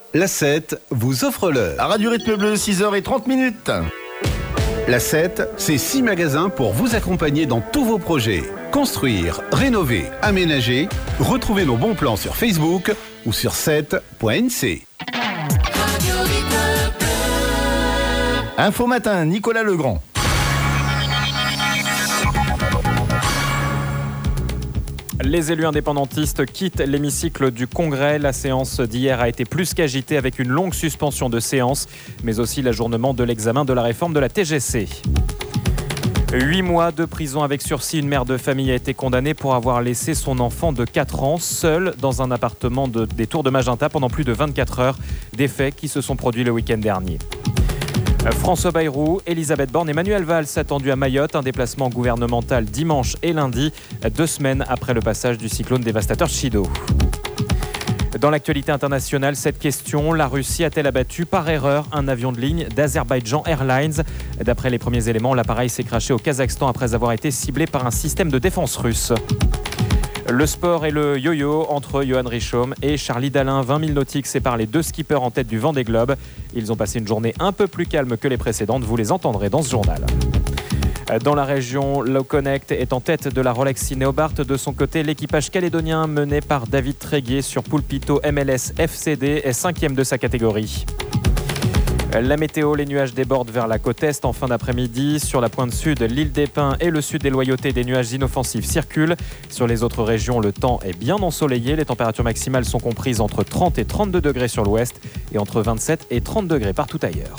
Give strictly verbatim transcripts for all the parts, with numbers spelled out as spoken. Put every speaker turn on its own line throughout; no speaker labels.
La sept vous offre l'heure.
À Radio Rythme Bleu, six heures trente minutes.
La sept, c'est six magasins pour vous accompagner dans tous vos projets. Construire, rénover, aménager. Retrouvez nos bons plans sur Facebook ou sur sept point n c.
Info matin, Nicolas Legrand.
Les élus indépendantistes quittent l'hémicycle du Congrès. La séance d'hier a été plus qu'agitée avec une longue suspension de séance, mais aussi l'ajournement de l'examen de la réforme de la T G C. Huit mois de prison avec sursis. Une mère de famille a été condamnée pour avoir laissé son enfant de quatre ans seul dans un appartement de, des Tours de Magenta pendant plus de vingt-quatre heures. Des faits qui se sont produits le week-end dernier. François Bayrou, Elisabeth Borne et Manuel Valls attendus à Mayotte. Un déplacement gouvernemental dimanche et lundi, deux semaines après le passage du cyclone dévastateur Chido. Dans l'actualité internationale, cette question, la Russie a-t-elle abattu par erreur un avion de ligne d'Azerbaïdjan Airlines ? D'après les premiers éléments, l'appareil s'est crashé au Kazakhstan après avoir été ciblé par un système de défense russe. Le sport et le yo-yo entre Johan Richomme et Charlie Dalin. vingt mille nautiques séparent les deux skippers en tête du Vendée Globe. Ils ont passé une journée un peu plus calme que les précédentes. Vous les entendrez dans ce journal. Dans la région, Lowconnect est en tête de la Rolex Cinéobart. De son côté, l'équipage calédonien mené par David Tréguier sur Pulpito M L S F C D est cinquième de sa catégorie. La météo, les nuages débordent vers la côte est en fin d'après-midi. Sur la pointe sud, l'île des Pins et le sud des Loyautés, des nuages inoffensifs circulent. Sur les autres régions, le temps est bien ensoleillé. Les températures maximales sont comprises entre trente et trente-deux degrés sur l'ouest et entre vingt-sept et trente degrés partout ailleurs.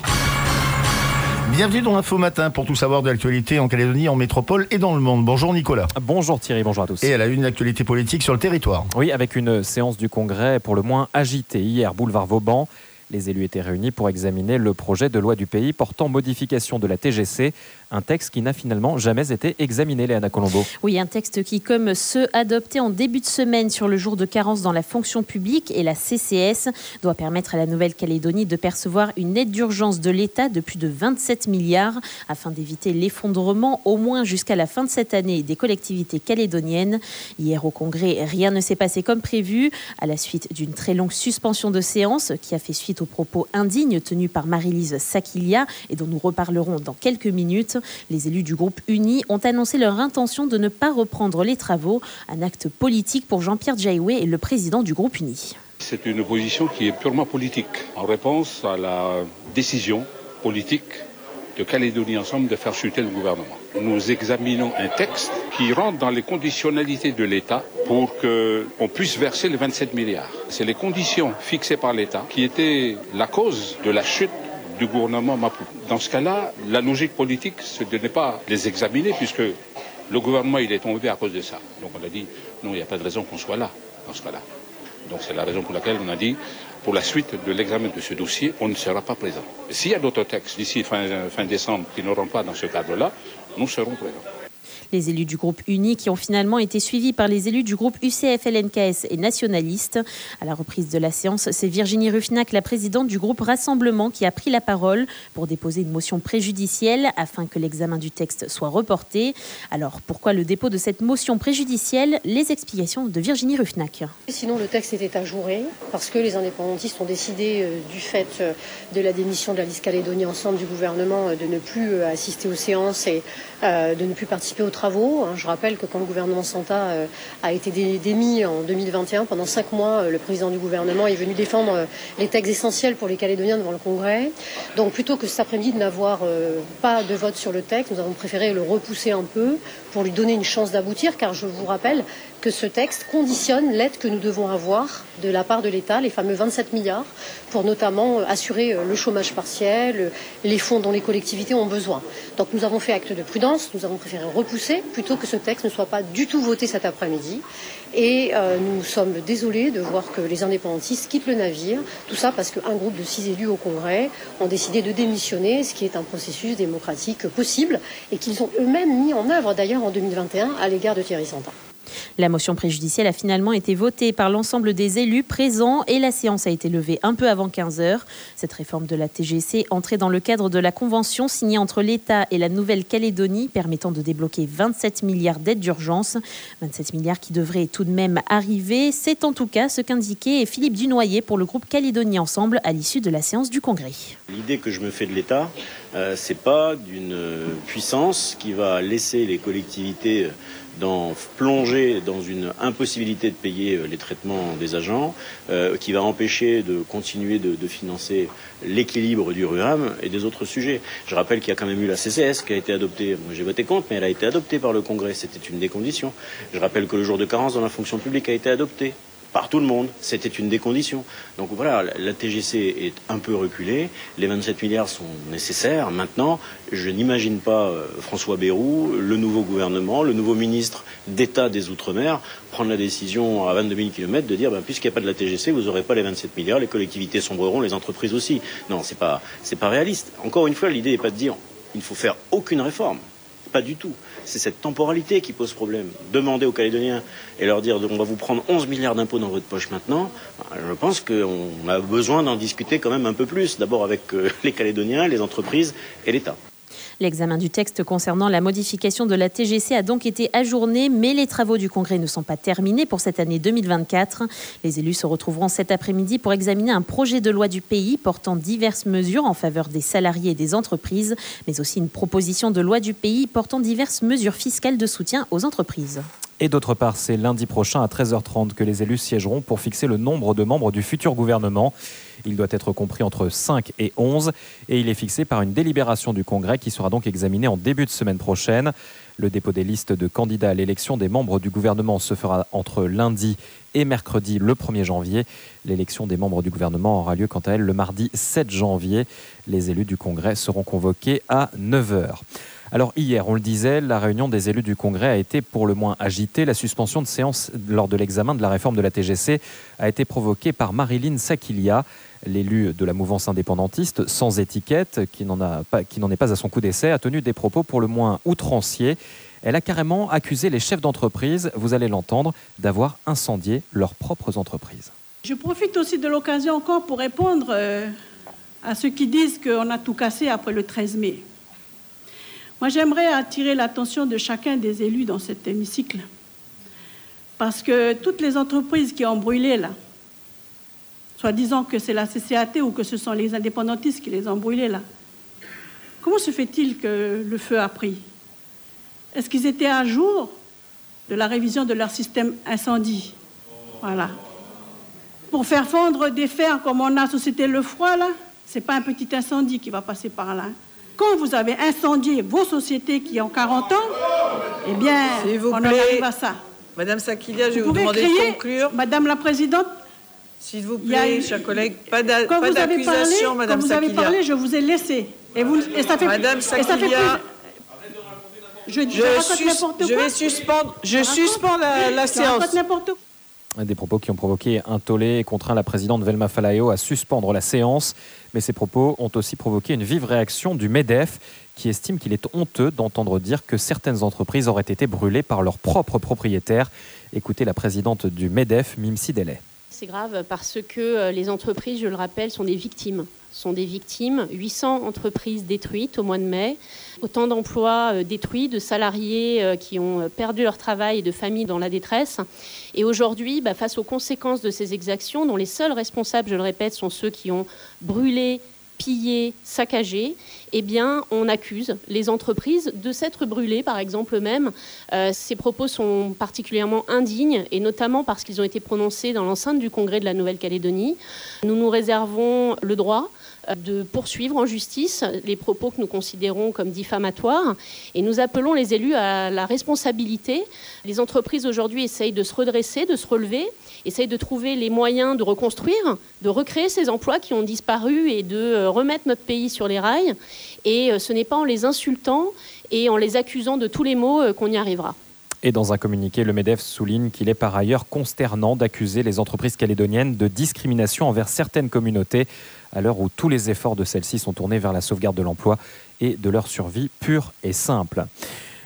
Bienvenue dans l'Info Matin pour tout savoir de l'actualité en Calédonie, en métropole et dans le monde. Bonjour Nicolas.
Bonjour Thierry, bonjour à tous.
Et elle a eu une actualité politique sur le territoire.
Oui, avec une séance du Congrès pour le moins agitée. Hier, boulevard Vauban. Les élus étaient réunis pour examiner le projet de loi du pays portant modification de la T G C, un texte qui n'a finalement jamais été examiné, Léana Colombo.
Oui, un texte qui, comme ceux adoptés en début de semaine sur le jour de carence dans la fonction publique et la C C S, doit permettre à la Nouvelle-Calédonie de percevoir une aide d'urgence de l'État de plus de vingt-sept milliards afin d'éviter l'effondrement au moins jusqu'à la fin de cette année des collectivités calédoniennes. Hier au Congrès, rien ne s'est passé comme prévu à la suite d'une très longue suspension de séance qui a fait suite aux propos indignes tenus par Marie-Lise Sakilia et dont nous reparlerons dans quelques minutes. Les élus du groupe Uni ont annoncé leur intention de ne pas reprendre les travaux, un acte politique pour Jean-Pierre Jaiwe, le président du groupe Uni.
C'est une position qui est purement politique, en réponse à la décision politique de Calédonie Ensemble de faire chuter le gouvernement. Nous examinons un texte qui rentre dans les conditionnalités de l'État pour qu'on puisse verser les vingt-sept milliards. C'est les conditions fixées par l'État qui étaient la cause de la chute du gouvernement Maputo. Dans ce cas-là, la logique politique, ce n'est pas les examiner puisque le gouvernement il est tombé à cause de ça. Donc on a dit, non, il n'y a pas de raison qu'on soit là, dans ce cas-là. Donc c'est la raison pour laquelle on a dit, pour la suite de l'examen de ce dossier, on ne sera pas présent. S'il y a d'autres textes d'ici fin, fin décembre qui n'auront pas dans ce cadre-là, nous serons présents.
Les élus du groupe Uni qui ont finalement été suivis par les élus du groupe U C F L N K S et nationalistes. À la reprise de la séance, c'est Virginie Ruffnac, la présidente du groupe Rassemblement, qui a pris la parole pour déposer une motion préjudicielle afin que l'examen du texte soit reporté. Alors, pourquoi le dépôt de cette motion préjudicielle ? Les explications de Virginie Ruffnac.
Sinon, le texte était ajouré parce que les indépendantistes ont décidé, euh, du fait euh, de la démission de la liste Calédonie Ensemble du gouvernement, euh, de ne plus euh, assister aux séances et euh, de ne plus participer aux travaux. Je rappelle que quand le gouvernement Santa a été démis en deux mille vingt et un, pendant cinq mois, le président du gouvernement est venu défendre les textes essentiels pour les Calédoniens devant le Congrès. Donc plutôt que cet après-midi de n'avoir pas de vote sur le texte, nous avons préféré le repousser un peu pour lui donner une chance d'aboutir, car je vous rappelle que ce texte conditionne l'aide que nous devons avoir de la part de l'État, les fameux vingt-sept milliards, pour notamment assurer le chômage partiel, les fonds dont les collectivités ont besoin. Donc nous avons fait acte de prudence, nous avons préféré repousser plutôt que ce texte ne soit pas du tout voté cet après-midi. Et euh, nous sommes désolés de voir que les indépendantistes quittent le navire. Tout ça parce qu'un groupe de six élus au Congrès ont décidé de démissionner, ce qui est un processus démocratique possible et qu'ils ont eux-mêmes mis en œuvre d'ailleurs en deux mille vingt et un à l'égard de Thierry Santa.
La motion préjudicielle a finalement été votée par l'ensemble des élus présents et la séance a été levée un peu avant quinze heures. Cette réforme de la T G C, entrée dans le cadre de la convention signée entre l'État et la Nouvelle-Calédonie, permettant de débloquer vingt-sept milliards d'aides d'urgence. vingt-sept milliards qui devraient tout de même arriver. C'est en tout cas ce qu'indiquait Philippe Dunoyer pour le groupe Calédonie Ensemble à l'issue de la séance du Congrès.
L'idée que je me fais de l'État, euh, c'est pas d'une puissance qui va laisser les collectivités dans, plonger dans une impossibilité de payer les traitements des agents, euh, qui va empêcher de continuer de, de financer l'équilibre du RUAM et des autres sujets. Je rappelle qu'il y a quand même eu la C C S qui a été adoptée. Moi, j'ai voté contre, mais elle a été adoptée par le Congrès. C'était une des conditions. Je rappelle que le jour de carence dans la fonction publique a été adopté par tout le monde. C'était une des conditions. Donc voilà, la T G C est un peu reculée. Les vingt-sept milliards sont nécessaires. Maintenant, je n'imagine pas euh, François Bayrou, le nouveau gouvernement, le nouveau ministre d'État des Outre-mer, prendre la décision à vingt-deux mille kilomètres de dire ben, puisqu'il n'y a pas de la T G C, vous n'aurez pas les vingt-sept milliards, les collectivités sombreront, les entreprises aussi. Non, c'est pas, c'est pas réaliste. Encore une fois, l'idée n'est pas de dire il ne faut faire aucune réforme. Pas du tout. C'est cette temporalité qui pose problème. Demander aux Calédoniens et leur dire on va vous prendre onze milliards d'impôts dans votre poche maintenant, je pense qu'on a besoin d'en discuter quand même un peu plus. D'abord avec les Calédoniens, les entreprises et l'État.
L'examen du texte concernant la modification de la T G C a donc été ajourné, mais les travaux du Congrès ne sont pas terminés pour cette année deux mille vingt-quatre. Les élus se retrouveront cet après-midi pour examiner un projet de loi du pays portant diverses mesures en faveur des salariés et des entreprises, mais aussi une proposition de loi du pays portant diverses mesures fiscales de soutien aux entreprises.
Et d'autre part, c'est lundi prochain à treize heures trente que les élus siégeront pour fixer le nombre de membres du futur gouvernement. Il doit être compris entre cinq et onze et il est fixé par une délibération du Congrès qui sera donc examinée en début de semaine prochaine. Le dépôt des listes de candidats à l'élection des membres du gouvernement se fera entre lundi et mercredi le premier janvier. L'élection des membres du gouvernement aura lieu quant à elle le mardi sept janvier. Les élus du Congrès seront convoqués à neuf heures. Alors hier, on le disait, la réunion des élus du Congrès a été pour le moins agitée. La suspension de séance lors de l'examen de la réforme de la T G C a été provoquée par Marilyn Sakilia, l'élu de la mouvance indépendantiste sans étiquette, qui n'en a pas, qui n'en est pas à son coup d'essai, a tenu des propos pour le moins outranciers. Elle a carrément accusé les chefs d'entreprise, vous allez l'entendre, d'avoir incendié leurs propres entreprises.
Je profite aussi de l'occasion encore pour répondre euh, à ceux qui disent qu'on a tout cassé après le treize mai. Moi, j'aimerais attirer l'attention de chacun des élus dans cet hémicycle. Parce que toutes les entreprises qui ont brûlé, là, soit disant que c'est la C C A T ou que ce sont les indépendantistes qui les ont brûlés, là, comment se fait-il que le feu a pris? Est-ce qu'ils étaient à jour de la révision de leur système incendie? Voilà. Pour faire fondre des fers comme on a Société Le Froid, là, c'est pas un petit incendie qui va passer par là. Quand vous avez incendié vos sociétés qui ont quarante ans, eh bien, on en arrive à ça.
Madame Sakilia, je vais
vous,
vous demander
crier,
de conclure.
Madame la Présidente,
s'il vous plaît, chers collègues, pas
Quand
d'accusation, Madame
vous avez
Sakilia.
parlé, je vous ai laissé. Et, vous, et ça fait,
Madame Sakilia,
et ça fait plus... je, je,
je,
sus, n'importe
je
quoi.
vais suspendre, je suspends la, la séance.
N'importe quoi.
Des propos qui ont provoqué un tollé et contraint la présidente Velma Falaeo à suspendre la séance. Mais ces propos ont aussi provoqué une vive réaction du MEDEF qui estime qu'il est honteux d'entendre dire que certaines entreprises auraient été brûlées par leurs propres propriétaires. Écoutez la présidente du MEDEF, Mimsi Delay.
C'est grave parce que les entreprises, je le rappelle, sont des victimes. sont des victimes. huit cents entreprises détruites au mois de mai, autant d'emplois détruits, de salariés qui ont perdu leur travail et de familles dans la détresse. Et aujourd'hui, bah, face aux conséquences de ces exactions, dont les seuls responsables, je le répète, sont ceux qui ont brûlé, pillé, saccagé, eh bien, on accuse les entreprises de s'être brûlées, par exemple même. Euh, ces propos sont particulièrement indignes, et notamment parce qu'ils ont été prononcés dans l'enceinte du Congrès de la Nouvelle-Calédonie. Nous nous réservons le droit de poursuivre en justice les propos que nous considérons comme diffamatoires, et nous appelons les élus à la responsabilité. Les entreprises aujourd'hui essayent de se redresser, de se relever, essayent de trouver les moyens de reconstruire, de recréer ces emplois qui ont disparu et de remettre notre pays sur les rails. Et ce n'est pas en les insultant et en les accusant de tous les maux qu'on y arrivera.
Et dans un communiqué, le MEDEF souligne qu'il est par ailleurs consternant d'accuser les entreprises calédoniennes de discrimination envers certaines communautés à l'heure où tous les efforts de celles-ci sont tournés vers la sauvegarde de l'emploi et de leur survie pure et simple.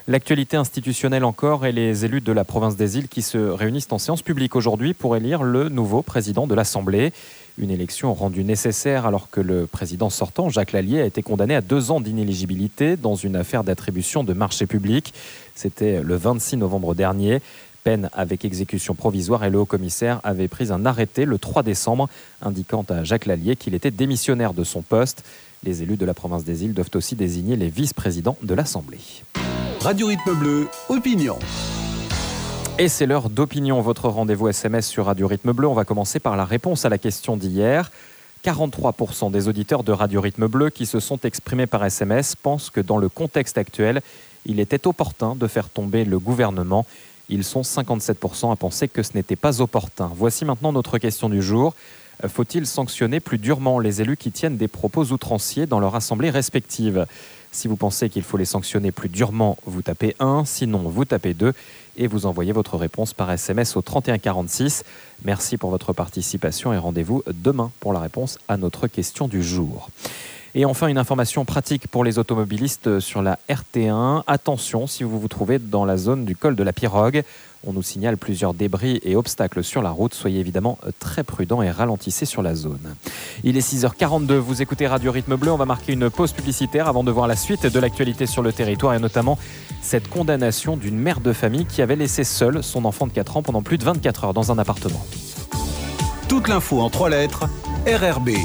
L'actualité institutionnelle encore et les élus de la province des Îles qui se réunissent en séance publique aujourd'hui pour élire le nouveau président de l'Assemblée. Une élection rendue nécessaire alors que le président sortant, Jacques Lallier, a été condamné à deux ans d'inéligibilité dans une affaire d'attribution de marchés publics. C'était le vingt-six novembre dernier. Peine avec exécution provisoire et le haut-commissaire avait pris un arrêté le trois décembre indiquant à Jacques Lallier qu'il était démissionnaire de son poste. Les élus de la province des Îles doivent aussi désigner les vice-présidents de l'Assemblée.
Radio Rythme Bleu, opinion.
Et c'est l'heure d'opinion, votre rendez-vous S M S sur Radio Rythme Bleu. On va commencer par la réponse à la question d'hier. quarante-trois pour cent des auditeurs de Radio Rythme Bleu qui se sont exprimés par S M S pensent que dans le contexte actuel, il était opportun de faire tomber le gouvernement. Ils sont cinquante-sept pour cent à penser que ce n'était pas opportun. Voici maintenant notre question du jour. Faut-il sanctionner plus durement les élus qui tiennent des propos outranciers dans leur assemblée respective ? Si vous pensez qu'il faut les sanctionner plus durement, vous tapez un, sinon vous tapez deux et vous envoyez votre réponse par S M S au trente et un quarante-six. Merci pour votre participation et rendez-vous demain pour la réponse à notre question du jour. Et enfin, une information pratique pour les automobilistes sur la R T un. Attention, si vous vous trouvez dans la zone du col de la Pirogue, on nous signale plusieurs débris et obstacles sur la route. Soyez évidemment très prudents et ralentissez sur la zone. Il est six heures quarante-deux, vous écoutez Radio Rythme Bleu. On va marquer une pause publicitaire avant de voir la suite de l'actualité sur le territoire et notamment cette condamnation d'une mère de famille qui avait laissé seule son enfant de quatre ans pendant plus de vingt-quatre heures dans un appartement.
Toute l'info en trois lettres, R R B.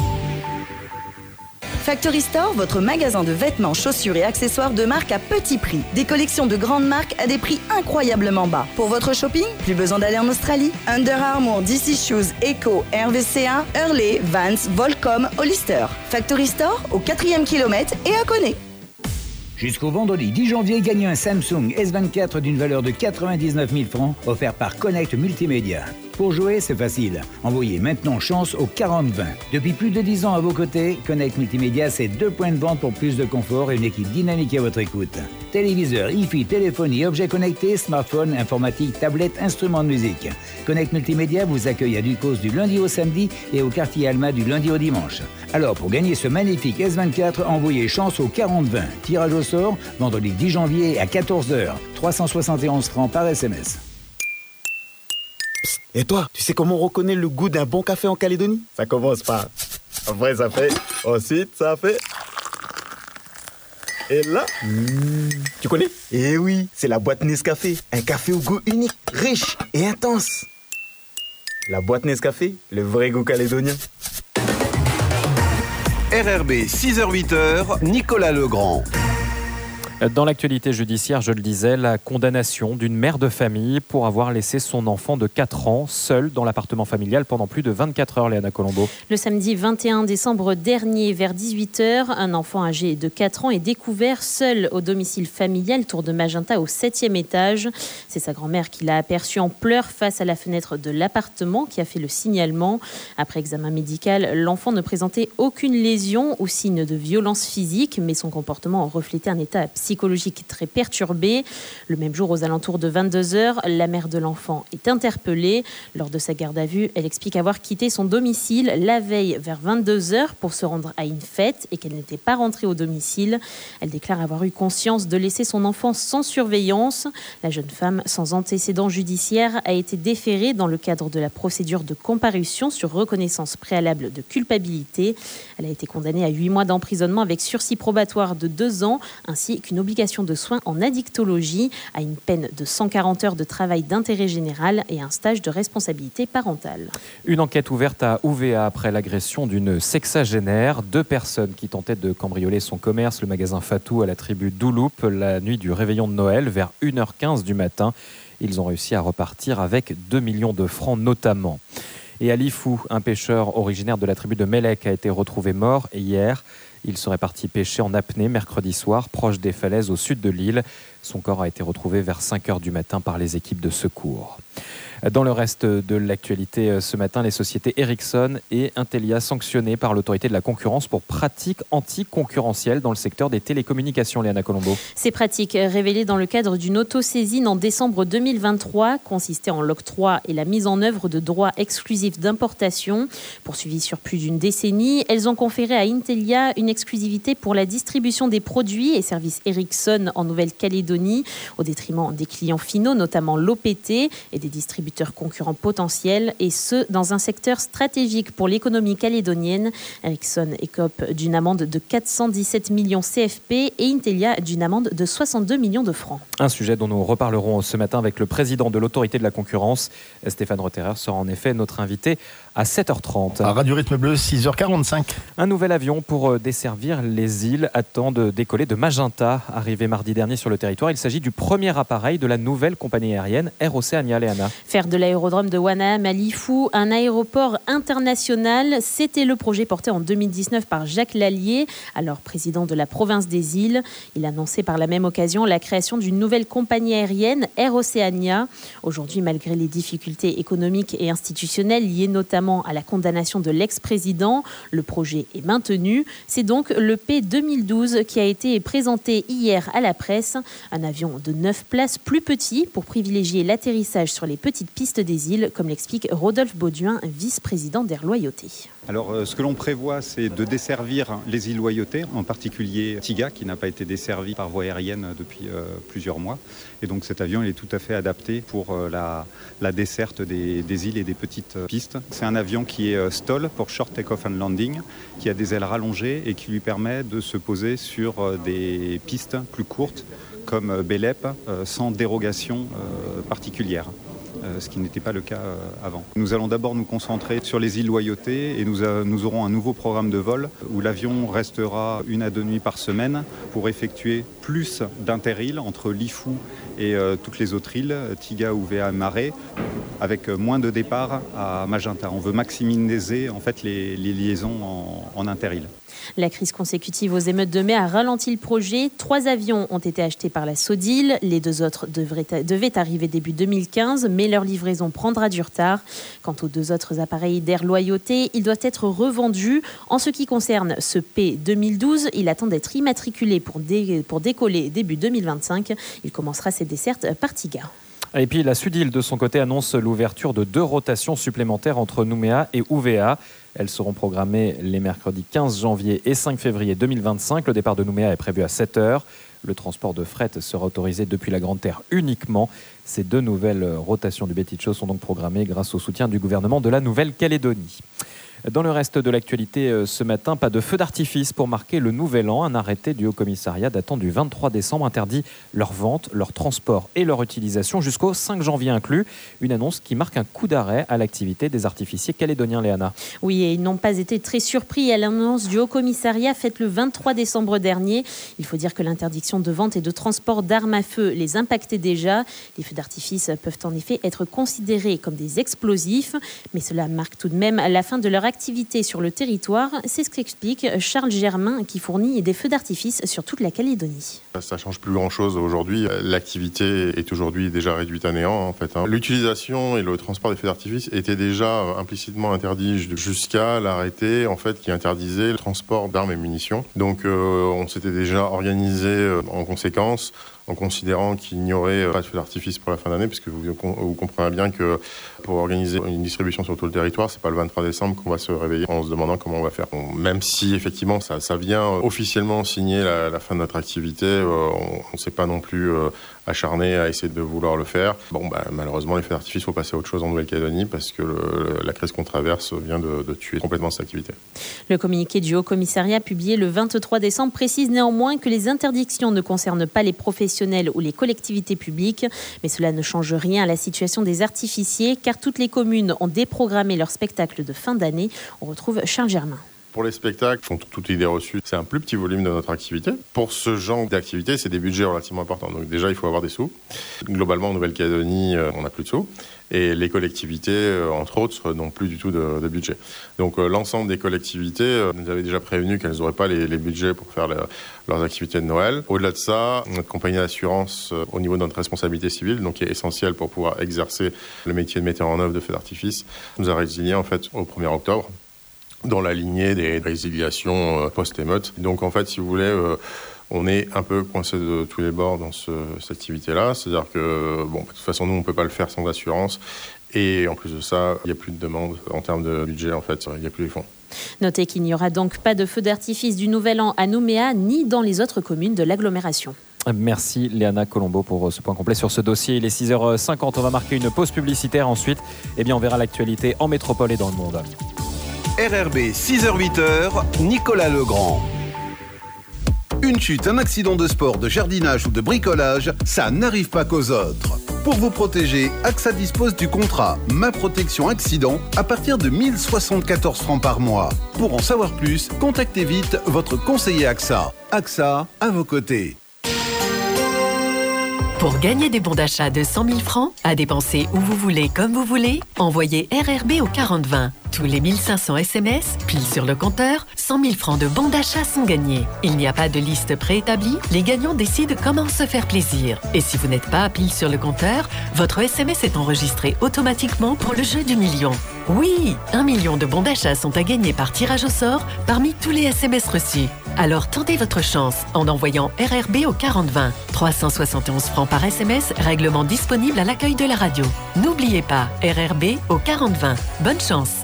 Factory Store, votre magasin de vêtements, chaussures et accessoires de marque à petit prix. Des collections de grandes marques à des prix incroyablement bas. Pour votre shopping, plus besoin d'aller en Australie. Under Armour, D C Shoes, Echo, R V C A, Hurley, Vans, Volcom, Hollister. Factory Store au quatrième kilomètre et à Coné.
Jusqu'au vendredi dix janvier, gagnez un Samsung S vingt-quatre d'une valeur de quatre-vingt-dix-neuf mille francs offert par Connect Multimédia. Pour jouer, c'est facile. Envoyez maintenant chance au quarante vingt. Depuis plus de dix ans à vos côtés, Connect Multimédia, c'est deux points de vente pour plus de confort et une équipe dynamique à votre écoute. Téléviseur, Hi-Fi, téléphonie, objets connectés, smartphone, informatique, tablette, instruments de musique. Connect Multimédia vous accueille à Ducos du lundi au samedi et au quartier Alma du lundi au dimanche. Alors, pour gagner ce magnifique S vingt-quatre, envoyez chance au quarante vingt. Tirage au sort, vendredi dix janvier à quatorze heures. trois cent soixante et onze francs par S M S.
Et toi, tu sais comment on reconnaît le goût d'un bon café en Calédonie? Ça commence par... Après, ça fait... Ensuite, ça fait... Et là... Mmh. Tu connais? Eh oui, c'est la boîte Nescafé. Un café au goût unique, riche et intense. La boîte Nescafé, le vrai goût calédonien.
R R B, six heures huit, Nicolas Legrand.
Dans l'actualité judiciaire, je le disais, la condamnation d'une mère de famille pour avoir laissé son enfant de quatre ans seul dans l'appartement familial pendant plus de vingt-quatre heures, Léana Colombo.
Le samedi vingt et un décembre dernier, vers dix-huit heures, un enfant âgé de quatre ans est découvert seul au domicile familial Tour de Magenta au septième étage. C'est sa grand-mère qui l'a aperçu en pleurs face à la fenêtre de l'appartement qui a fait le signalement. Après examen médical, l'enfant ne présentait aucune lésion ou signe de violence physique, mais son comportement reflétait un état psychologique psychologique très perturbée. Le même jour, aux alentours de vingt-deux heures, la mère de l'enfant est interpellée. Lors de sa garde à vue, elle explique avoir quitté son domicile la veille vers vingt-deux heures pour se rendre à une fête et qu'elle n'était pas rentrée au domicile. Elle déclare avoir eu conscience de laisser son enfant sans surveillance. La jeune femme, sans antécédent judiciaire, a été déférée dans le cadre de la procédure de comparution sur reconnaissance préalable de culpabilité. Elle a été condamnée à huit mois d'emprisonnement avec sursis probatoire de deux ans ainsi qu'une obligation de soins en addictologie, à une peine de cent quarante heures de travail d'intérêt général et un stage de responsabilité parentale.
Une enquête ouverte à Ouvéa après l'agression d'une sexagénaire. Deux personnes qui tentaient de cambrioler son commerce, le magasin Fatou à la tribu Douloup, la nuit du réveillon de Noël vers une heure quinze du matin. Ils ont réussi à repartir avec deux millions de francs notamment. Et à Lifou, un pêcheur originaire de la tribu de Mélec a été retrouvé mort hier. Il serait parti pêcher en apnée mercredi soir, proche des falaises au sud de l'île. Son corps a été retrouvé vers cinq heures du matin par les équipes de secours. Dans le reste de l'actualité ce matin, les sociétés Ericsson et Intellia sanctionnées par l'autorité de la concurrence pour pratiques anticoncurrentielles dans le secteur des télécommunications, Léana Colombo.
Ces pratiques révélées dans le cadre d'une autosaisine en décembre deux mille vingt-trois consistaient en l'octroi et la mise en œuvre de droits exclusifs d'importation. Poursuivies sur plus d'une décennie, elles ont conféré à Intellia une exclusivité pour la distribution des produits et services Ericsson en Nouvelle-Calédonie, au détriment des clients finaux, notamment l'O P T et des distributeurs concurrents potentiels, et ce, dans un secteur stratégique pour l'économie calédonienne. Ericsson écope d'une amende de quatre cent dix-sept millions C F P et Intelia d'une amende de soixante-deux millions de francs.
Un sujet dont nous reparlerons ce matin avec le président de l'autorité de la concurrence. Stéphane Rotterer sera en effet notre invité à sept heures trente.
À Radio Rythme Bleu, six heures quarante-cinq.
Un nouvel avion pour desservir les îles attend de décoller de Magenta. Arrivé mardi dernier sur le territoire, il s'agit du premier appareil de la nouvelle compagnie aérienne Air Oceania, Léana.
Faire de l'aérodrome de Wanaham à Lifou un aéroport international, c'était le projet porté en deux mille dix-neuf par Jacques Lallier, alors président de la province des îles. Il annonçait par la même occasion la création d'une nouvelle compagnie aérienne, Air Oceania. Aujourd'hui, malgré les difficultés économiques et institutionnelles liées notamment à la condamnation de l'ex-président, le projet est maintenu. C'est donc le P deux mille douze qui a été présenté hier à la presse. Un avion de neuf places plus petit pour privilégier l'atterrissage sur les petites pistes des îles, comme l'explique Rodolphe Bauduin, vice-président d'Air Loyauté.
Alors, euh, ce que l'on prévoit, c'est de desservir les îles Loyauté, en particulier Tiga, qui n'a pas été desservi par voie aérienne depuis euh, plusieurs mois. Et donc, cet avion il est tout à fait adapté pour euh, la, la desserte des, des îles et des petites euh, pistes. C'est un avion qui est euh, S T O L, pour Short Take-Off and Landing, qui a des ailes rallongées et qui lui permet de se poser sur euh, des pistes plus courtes, comme euh, Bélep, euh, sans dérogation euh, particulière. Euh, ce qui n'était pas le cas euh, avant. Nous allons d'abord nous concentrer sur les îles Loyauté et nous, a, nous aurons un nouveau programme de vol où l'avion restera une à deux nuits par semaine pour effectuer plus d'inter-îles entre Lifou et euh, toutes les autres îles, Tiga, Ouvea, Marais, avec moins de départs à Magenta. On veut maximiser en fait les, les liaisons en, en inter-îles.
La crise consécutive aux émeutes de mai a ralenti le projet. Trois avions ont été achetés par la Sodil. Les deux autres devraient, devaient arriver début deux mille quinze, mais leur livraison prendra du retard. Quant aux deux autres appareils d'Air Loyauté, ils doivent être revendus. En ce qui concerne ce P deux mille douze, il attend d'être immatriculé pour, dé, pour décoller début deux mille vingt-cinq. Il commencera ses dessertes par Tiga.
Et puis la Sudil, de son côté, annonce l'ouverture de deux rotations supplémentaires entre Nouméa et Ouvea. Elles seront programmées les mercredis quinze janvier et cinq février deux mille vingt-cinq. Le départ de Nouméa est prévu à sept heures. Le transport de fret sera autorisé depuis la Grande Terre uniquement. Ces deux nouvelles rotations du Betty-Show sont donc programmées grâce au soutien du gouvernement de la Nouvelle-Calédonie. Dans le reste de l'actualité ce matin, pas de feu d'artifice pour marquer le nouvel an. Un arrêté du Haut-Commissariat datant du vingt-trois décembre interdit leur vente, leur transport et leur utilisation jusqu'au cinq janvier inclus. Une annonce qui marque un coup d'arrêt à l'activité des artificiers calédoniens, Léana.
Oui, et ils n'ont pas été très surpris à l'annonce du Haut-Commissariat faite le vingt-trois décembre dernier. Il faut dire que l'interdiction de vente et de transport d'armes à feu les impactait déjà. Les feux d'artifice peuvent en effet être considérés comme des explosifs, mais cela marque tout de même la fin de leur activité sur le territoire. C'est ce qu'explique Charles Germain, qui fournit des feux d'artifice sur toute la Calédonie.
Ça ne change plus grand-chose aujourd'hui. L'activité est aujourd'hui déjà réduite à néant, en fait. L'utilisation et le transport des feux d'artifice étaient déjà implicitement interdits jusqu'à l'arrêté, en fait, qui interdisait le transport d'armes et munitions. Donc, euh, on s'était déjà organisé en conséquence, en considérant qu'il n'y aurait pas de feu d'artifice pour la fin d'année, puisque vous, vous comprenez bien que pour organiser une distribution sur tout le territoire, c'est pas le vingt-trois décembre qu'on va se réveiller en se demandant comment on va faire. Bon, même si effectivement ça, ça vient officiellement signer la, la fin de notre activité, euh, on ne s'est pas non plus euh, acharné à essayer de vouloir le faire. Bon, bah, malheureusement, les feux d'artifice, il faut passer à autre chose en Nouvelle-Calédonie parce que le, la crise qu'on traverse vient de, de tuer complètement cette activité.
Le communiqué du Haut-Commissariat publié le vingt-trois décembre précise néanmoins que les interdictions ne concernent pas les professionnels ou les collectivités publiques, mais cela ne change rien à la situation des artificiers car toutes les communes ont déprogrammé leur spectacle de fin d'année. On retrouve Charles Germain.
Pour les spectacles, contre toute idée reçue, c'est un plus petit volume de notre activité. Pour ce genre d'activité, c'est des budgets relativement importants. Donc déjà, il faut avoir des sous. Globalement, en Nouvelle-Calédonie, on n'a plus de sous. Et les collectivités, entre autres, n'ont plus du tout de, de budget. Donc euh, l'ensemble des collectivités euh, nous avaient déjà prévenu qu'elles n'auraient pas les, les budgets pour faire les, leurs activités de Noël. Au-delà de ça, notre compagnie d'assurance, euh, au niveau de notre responsabilité civile, donc qui est essentielle pour pouvoir exercer le métier de metteur en œuvre de feux d'artifice, nous a résilié en fait au premier octobre, dans la lignée des résiliations euh, post-émeute. Donc en fait, si vous voulez... Euh, On est un peu coincé de tous les bords dans ce, cette activité-là. C'est-à-dire que, bon, de toute façon, nous, on ne peut pas le faire sans assurance. Et en plus de ça, il n'y a plus de demande en termes de budget, en fait. Il n'y a plus les fonds.
Notez qu'il n'y aura donc pas de feu d'artifice du Nouvel An à Nouméa ni dans les autres communes de l'agglomération.
Merci Léana Colombo pour ce point complet sur ce dossier. Il est six heures cinquante, on va marquer une pause publicitaire. Ensuite, eh bien, on verra l'actualité en métropole et dans le monde.
R R B, six heures huit, Nicolas Legrand. Une chute, un accident de sport, de jardinage ou de bricolage, ça n'arrive pas qu'aux autres. Pour vous protéger, AXA dispose du contrat Ma Protection Accident à partir de mille soixante-quatorze francs par mois. Pour en savoir plus, contactez vite votre conseiller AXA. AXA, à vos côtés.
Pour gagner des bons d'achat de cent mille francs, à dépenser où vous voulez, comme vous voulez, envoyez R R B au quarante vingt. Tous les mille cinq cents S M S, pile sur le compteur, cent mille francs de bons d'achat sont gagnés. Il n'y a pas de liste préétablie, les gagnants décident comment se faire plaisir. Et si vous n'êtes pas pile sur le compteur, votre S M S est enregistré automatiquement pour le jeu du million. Oui, un million de bons d'achat sont à gagner par tirage au sort parmi tous les S M S reçus. Alors tentez votre chance en envoyant R R B au quarante vingt. trois cent soixante et onze francs par S M S, règlement disponible à l'accueil de la radio. N'oubliez pas, R R B au quarante vingt. Bonne chance.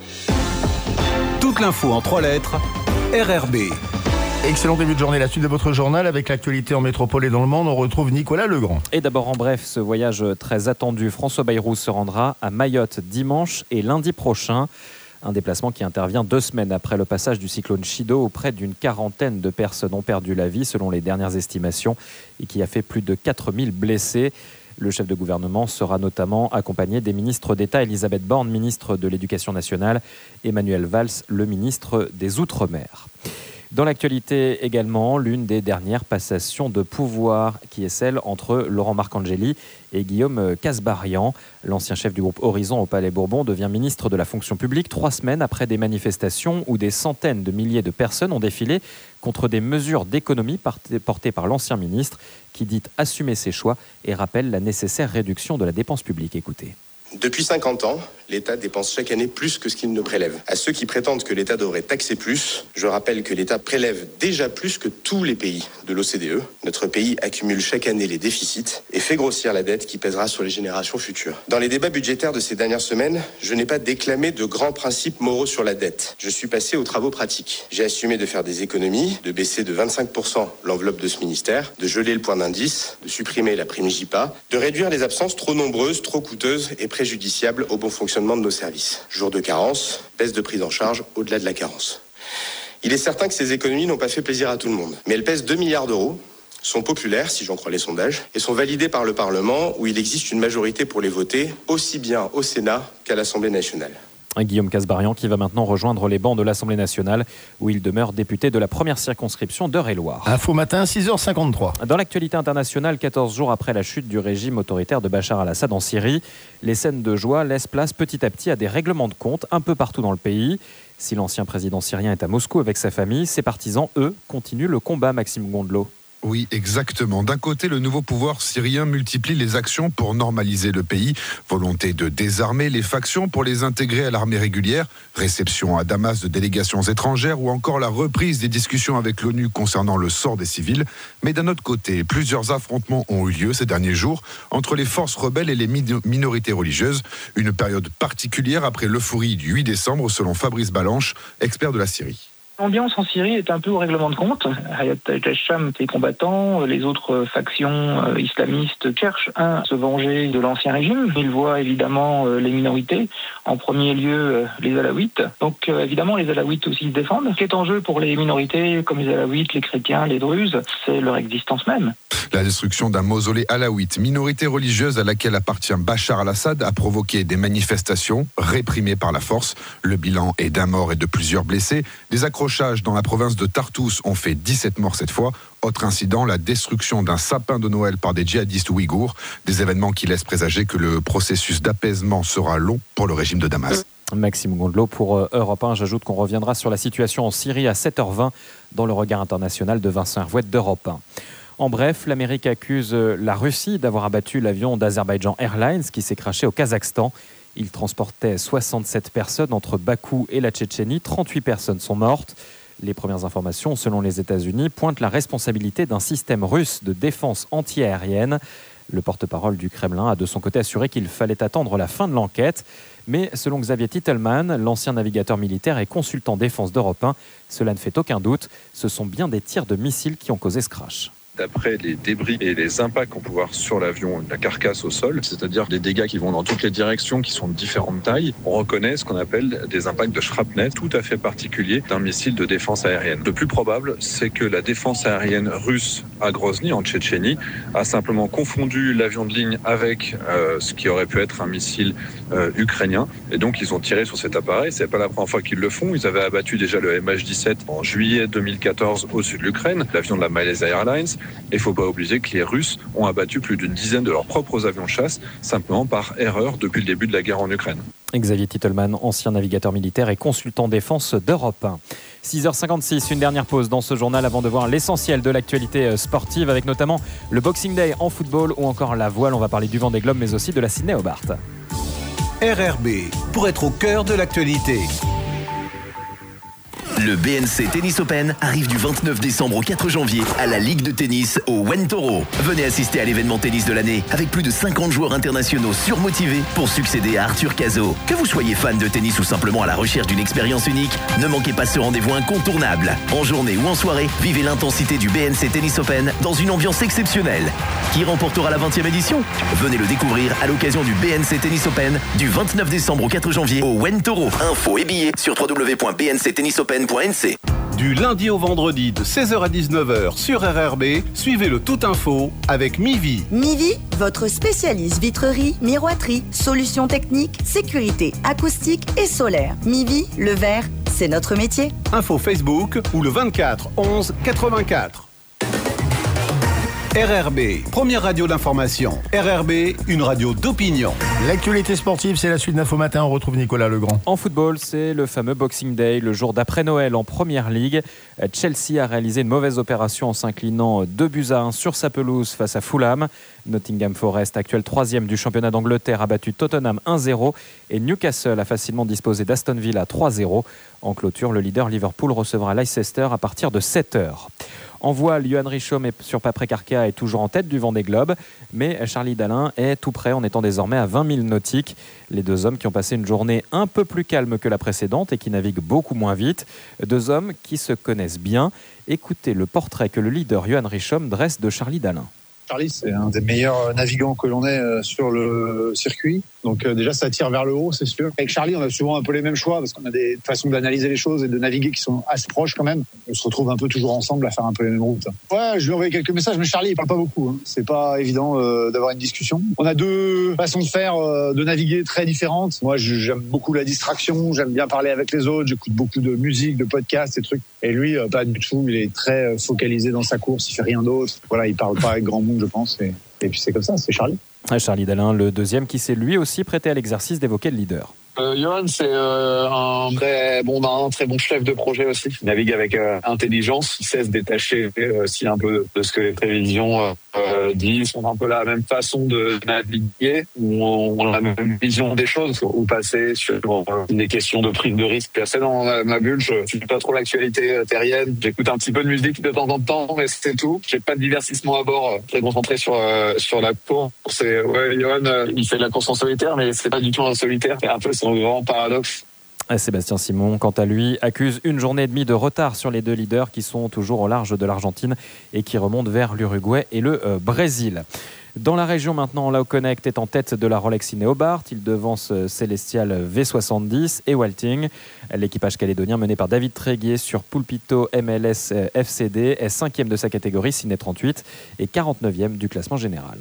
Toute l'info en trois lettres, R R B.
Excellent début de journée, la suite de votre journal avec l'actualité en métropole et dans le monde. On retrouve Nicolas Legrand.
Et d'abord en bref, ce voyage très attendu, François Bayrou se rendra à Mayotte dimanche et lundi prochain. Un déplacement qui intervient deux semaines après le passage du cyclone Chido où près d'une quarantaine de personnes ont perdu la vie selon les dernières estimations et qui a fait plus de quatre mille blessés. Le chef de gouvernement sera notamment accompagné des ministres d'État, Elisabeth Borne, ministre de l'Éducation nationale, Emmanuel Valls, le ministre des Outre-mer. Dans l'actualité également, l'une des dernières passations de pouvoir qui est celle entre Laurent Marcangeli et Guillaume Kasbarian. L'ancien chef du groupe Horizon au Palais Bourbon devient ministre de la fonction publique trois semaines après des manifestations où des centaines de milliers de personnes ont défilé contre des mesures d'économie portées par l'ancien ministre qui dit assumer ses choix et rappelle la nécessaire réduction de la dépense publique. Écoutez.
Depuis cinquante ans, l'État dépense chaque année plus que ce qu'il ne prélève. À ceux qui prétendent que l'État devrait taxer plus, je rappelle que l'État prélève déjà plus que tous les pays de l'O C D E. Notre pays accumule chaque année les déficits et fait grossir la dette qui pèsera sur les générations futures. Dans les débats budgétaires de ces dernières semaines, je n'ai pas déclamé de grands principes moraux sur la dette. Je suis passé aux travaux pratiques. J'ai assumé de faire des économies, de baisser de vingt-cinq pour cent l'enveloppe de ce ministère, de geler le point d'indice, de supprimer la prime J P A, de réduire les absences trop nombreuses, trop coûteuses et préjudiciables préjudiciable au bon fonctionnement de nos services. Jour de carence, baisse de prise en charge au-delà de la carence. Il est certain que ces économies n'ont pas fait plaisir à tout le monde, mais elles pèsent deux milliards d'euros, sont populaires, si j'en crois les sondages, et sont validées par le Parlement où il existe une majorité pour les voter, aussi bien au Sénat qu'à l'Assemblée nationale.
Guillaume Kasbarian qui va maintenant rejoindre les bancs de l'Assemblée nationale où il demeure député de la première circonscription d'Eure-et-Loir.
Info matin, six heures cinquante-trois.
Dans l'actualité internationale, quatorze jours après la chute du régime autoritaire de Bachar al-Assad en Syrie, les scènes de joie laissent place petit à petit à des règlements de compte un peu partout dans le pays. Si l'ancien président syrien est à Moscou avec sa famille, ses partisans, eux, continuent le combat, Maxime Gondelot.
Oui, exactement. D'un côté, le nouveau pouvoir syrien multiplie les actions pour normaliser le pays. Volonté de désarmer les factions pour les intégrer à l'armée régulière, réception à Damas de délégations étrangères ou encore la reprise des discussions avec l'ONU concernant le sort des civils. Mais d'un autre côté, plusieurs affrontements ont eu lieu ces derniers jours entre les forces rebelles et les minorités religieuses. Une période particulière après l'euphorie du huit décembre, selon Fabrice Balanche, expert de la Syrie.
L'ambiance en Syrie est un peu au règlement de compte. Hayat al-Sham, ses combattants, les autres factions islamistes cherchent à se venger de l'ancien régime. Ils voient évidemment les minorités, en premier lieu les Alaouites. Donc évidemment, les Alaouites aussi se défendent. Ce qui est en jeu pour les minorités comme les Alaouites, les chrétiens, les Druzes, c'est leur existence même.
La destruction d'un mausolée alaouite, minorité religieuse à laquelle appartient Bachar al-Assad, a provoqué des manifestations réprimées par la force. Le bilan est d'un mort et de plusieurs blessés. Des accrochages dans la province de Tartous ont fait dix-sept morts cette fois. Autre incident, la destruction d'un sapin de Noël par des djihadistes ouïghours. Des événements qui laissent présager que le processus d'apaisement sera long pour le régime de Damas.
Maxime Gondelot pour Europe un. J'ajoute qu'on reviendra sur la situation en Syrie à sept heures vingt dans le regard international de Vincent Hervouette d'Europe un. En bref, l'Amérique accuse la Russie d'avoir abattu l'avion d'Azerbaijan Airlines qui s'est crashé au Kazakhstan. Il transportait soixante-sept personnes entre Bakou et la Tchétchénie. trente-huit personnes sont mortes. Les premières informations, selon les États-Unis, pointent la responsabilité d'un système russe de défense anti-aérienne. Le porte-parole du Kremlin a de son côté assuré qu'il fallait attendre la fin de l'enquête. Mais selon Xavier Titelman, l'ancien navigateur militaire et consultant défense d'Europe un, cela ne fait aucun doute, ce sont bien des tirs de missiles qui ont causé ce crash.
D'après les débris et les impacts qu'on peut voir sur l'avion, la carcasse au sol, c'est-à-dire des dégâts qui vont dans toutes les directions, qui sont de différentes tailles, on reconnaît ce qu'on appelle des impacts de shrapnel tout à fait particuliers d'un missile de défense aérienne. Le plus probable, c'est que la défense aérienne russe à Grozny, en Tchétchénie, a simplement confondu l'avion de ligne avec euh, ce qui aurait pu être un missile euh, ukrainien. Et donc, ils ont tiré sur cet appareil. C'est pas la première fois qu'ils le font. Ils avaient abattu déjà le M H dix-sept en juillet deux mille quatorze au sud de l'Ukraine, l'avion de la Malaysia Airlines. Il ne faut pas oublier que les Russes ont abattu plus d'une dizaine de leurs propres avions de chasse, simplement par erreur depuis le début de la guerre en Ukraine.
Xavier Titelman, ancien navigateur militaire et consultant défense d'Europe un. six heures cinquante-six, une dernière pause dans ce journal avant de voir l'essentiel de l'actualité sportive, avec notamment le Boxing Day en football ou encore la voile. On va parler du Vendée Globe, mais aussi de la Sydney Hobart.
R R B, pour être au cœur de l'actualité.
Le B N C Tennis Open arrive du vingt-neuf décembre au quatre janvier à la Ligue de tennis au Wentoro. Venez assister à l'événement tennis de l'année avec plus de cinquante joueurs internationaux surmotivés pour succéder à Arthur Cazot. Que vous soyez fan de tennis ou simplement à la recherche d'une expérience unique, ne manquez pas ce rendez-vous incontournable. En journée ou en soirée, vivez l'intensité du B N C Tennis Open dans une ambiance exceptionnelle. Qui remportera la vingtième édition ? Venez le découvrir à l'occasion du B N C Tennis Open du vingt-neuf décembre au quatre janvier au Wentoro. Infos et billets sur w w w point b n c tennis open point n c.
Du lundi au vendredi de seize heures à dix-neuf heures sur R R B, suivez le Tout Info avec Mivi.
Mivi, votre spécialiste vitrerie, miroiterie, solutions techniques, sécurité, acoustique et solaire. Mivi, le verre, c'est notre métier.
Info Facebook ou le vingt-quatre onze quatre-vingt-quatre. R R B, première radio d'information. R R B, une radio d'opinion.
L'actualité sportive, c'est la suite d'Info Matin. On retrouve Nicolas Legrand.
En football, c'est le fameux Boxing Day, le jour d'après Noël en Première Ligue. Chelsea a réalisé une mauvaise opération en s'inclinant deux buts à un sur sa pelouse face à Fulham. Nottingham Forest, actuel troisième du championnat d'Angleterre, a battu Tottenham un zéro et Newcastle a facilement disposé d'Aston Villa trois zéro. En clôture, le leader Liverpool recevra Leicester à partir de sept heures. En voile, Johan Richomme sur Paprec-Arca est toujours en tête du Vendée Globe, mais Charlie Dalin est tout près en étant désormais à vingt milles nautiques. Les deux hommes qui ont passé une journée un peu plus calme que la précédente et qui naviguent beaucoup moins vite. Deux hommes qui se connaissent bien. Écoutez le portrait que le leader Johan Richomme dresse de Charlie Dalin.
Charlie, c'est un des meilleurs navigants que l'on ait sur le circuit. Donc euh, déjà, ça tire vers le haut, c'est sûr. Avec Charlie, on a souvent un peu les mêmes choix parce qu'on a des façons d'analyser les choses et de naviguer qui sont assez proches quand même. On se retrouve un peu toujours ensemble à faire un peu les mêmes routes. Ouais, je lui ai envoyé quelques messages, mais Charlie, il parle pas beaucoup. Hein. C'est pas évident euh, d'avoir une discussion. On a deux façons de faire, euh, de naviguer très différentes. Moi, j'aime beaucoup la distraction, j'aime bien parler avec les autres, j'écoute beaucoup de musique, de podcasts, ces trucs. Et lui, euh, pas du tout. Il est très focalisé dans sa course, il fait rien d'autre. Voilà, il parle pas avec grand monde, je pense. Et, et puis c'est comme ça, c'est Charlie.
Charlie Dalin, le deuxième qui s'est lui aussi prêté à l'exercice d'évoquer le leader.
Euh, Johan, c'est euh, un très bon marin, très bon chef de projet aussi. Il navigue avec euh, intelligence, il sait se détacher euh, aussi un peu de ce que les prévisions euh, disent. On a un peu la même façon de naviguer, où on a la même vision des choses, ou passer sur euh, des questions de prise de risque. Assez dans ma bulle, je ne suis pas trop l'actualité terrienne. J'écoute un petit peu de musique de temps en temps, mais c'est tout. J'ai pas de divertissement à bord. Très concentré sur euh, sur la course. Et ouais, Johan, euh, il fait de la course en solitaire, mais c'est pas du tout en solitaire. C'est un peu son grand paradoxe.
Sébastien Simon, quant à lui, accuse une journée et demie de retard sur les deux leaders qui sont toujours au large de l'Argentine et qui remontent vers l'Uruguay et le euh, Brésil. Dans la région maintenant, Lao Connect est en tête de la Rolex Sydney Hobart. Il devance Celestial V soixante-dix et Walting. L'équipage calédonien mené par David Tréguier sur Pulpito M L S F C D est cinquième de sa catégorie, Sydney trente-huit, et quarante-neuvième du classement général.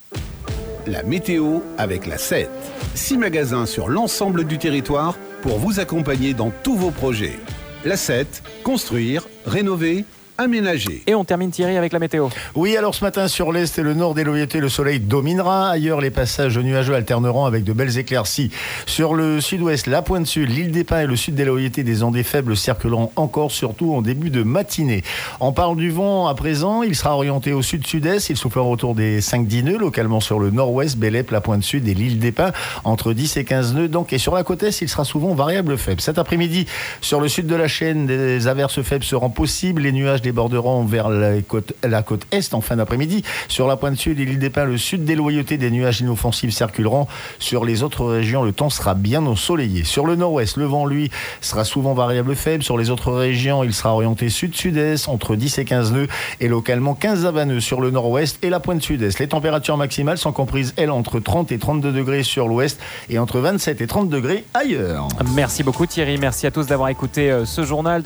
La météo avec la sept. Six magasins sur l'ensemble du territoire pour vous accompagner dans tous vos projets. La sept, construire, rénover, aménager.
Et on termine Thierry avec la météo.
Oui, alors ce matin sur l'est et le nord des localités, le soleil dominera. Ailleurs, les passages nuageux alterneront avec de belles éclaircies. Sur le sud-ouest, la pointe sud, l'île des Pins et le sud des localités, des ondées faibles circuleront encore, surtout en début de matinée. On parle du vent à présent. Il sera orienté au sud-sud-est. Il soufflera autour des cinq dix nœuds, localement sur le nord-ouest, Bélep, la pointe sud et l'île des Pins, entre dix et quinze nœuds. Donc, et sur la côte est, il sera souvent variable faible. Cet après-midi, sur le sud de la chaîne, des averses faibles seront possibles. Les nuages déborderont vers la côte, la côte est en fin d'après-midi. Sur la pointe sud et l'île des Pins, le sud des loyautés, des nuages inoffensifs circuleront. Sur les autres régions, le temps sera bien ensoleillé. Sur le nord-ouest, le vent, lui, sera souvent variable faible. Sur les autres régions, il sera orienté sud-sud-est, entre dix et quinze nœuds, et localement quinze à vingt nœuds sur le nord-ouest et la pointe sud-est. Les températures maximales sont comprises, elles, entre trente et trente-deux degrés sur l'ouest et entre vingt-sept et trente degrés ailleurs.
Merci beaucoup Thierry, merci à tous d'avoir écouté ce journal.